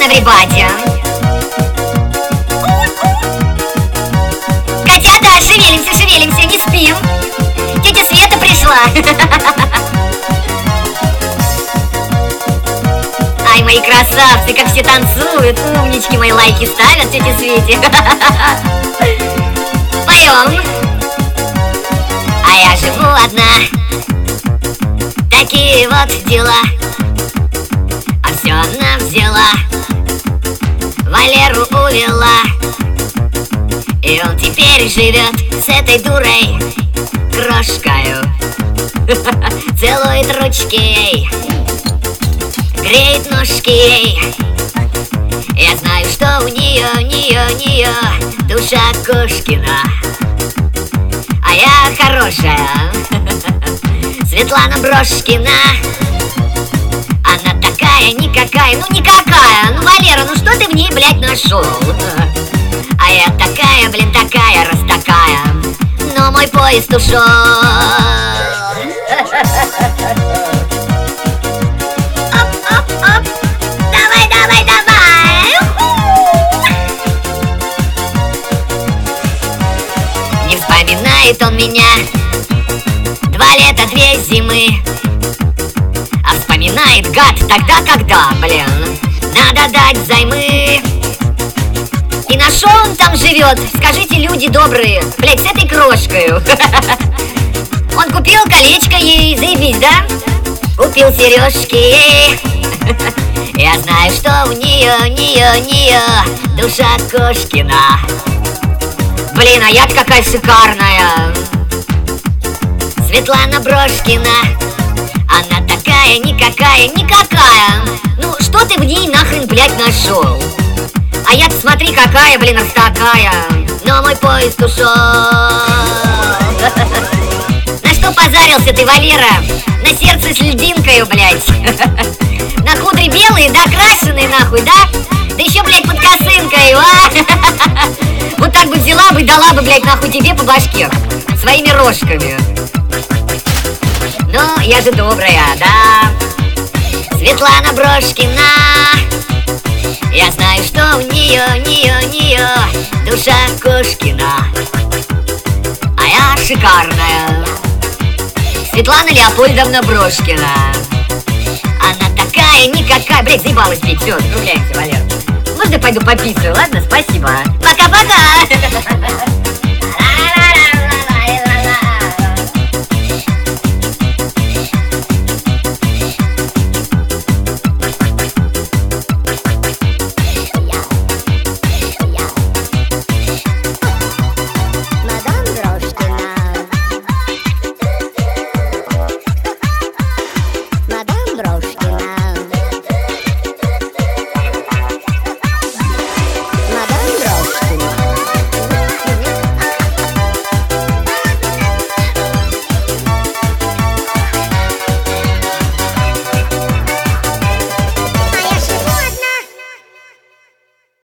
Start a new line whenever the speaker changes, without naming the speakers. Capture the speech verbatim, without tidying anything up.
everybody. Котята, шевелимся, шевелимся, не спим. Тетя Света пришла. Ай, мои красавцы, как все танцуют. Умнички мои, лайки ставят тете Свете. Поем. А я живу одна. Такие вот дела. А все она взяла, Валеру увела. И он теперь живет с этой дурой крошкою. Целует ручки ей, греет ножки ей. Я знаю, что у нее, у нее, у нее душа Кошкина. А я хорошая Светлана Брошкина. Она такая никакая, ну никакая. Ну, Валера, ну что ты в ней, блядь, нашел? А я такая, блин, такая, раз такая. Но мой поезд ушел. Оп-оп-оп. Давай, давай, давай. Не вспоминает он меня два лета, две зимы. А вспоминает, гад, тогда когда, блин, надо дать взаймы. И на шо он там живет? Скажите, люди добрые, блядь, с этой крошкой. Он купил колечко ей, заебись, да? Купил сережки ей. Я знаю, что у нее, у нее, у нее душа Кошкина. Блин, а я-то какая шикарная Светлана Брошкина. Она такая никакая, никакая. Ну, что ты в ней нахрен, блядь, нашел? А я-то смотри, какая, блин, раз такая. Но мой поезд ушел. На что позарился ты, Валера? На сердце с льдинкою, блядь. На кудри белые, да, крашеные, нахуй, да? Да еще, блядь, под косынкой, а? Вот так бы взяла бы, дала бы, блядь, нахуй тебе по башке своими рожками. Ну, я же добрая, да. Светлана Брошкина. Я знаю, что у нее, у нее, у нее душа Кошкина. А я шикарная Светлана Леопольдовна Брошкина. Она такая никакая. Блядь, заебалась пить, все, закругляемся, Валер. Можно я пойду пописаю, ладно? Спасибо. Пока-пока.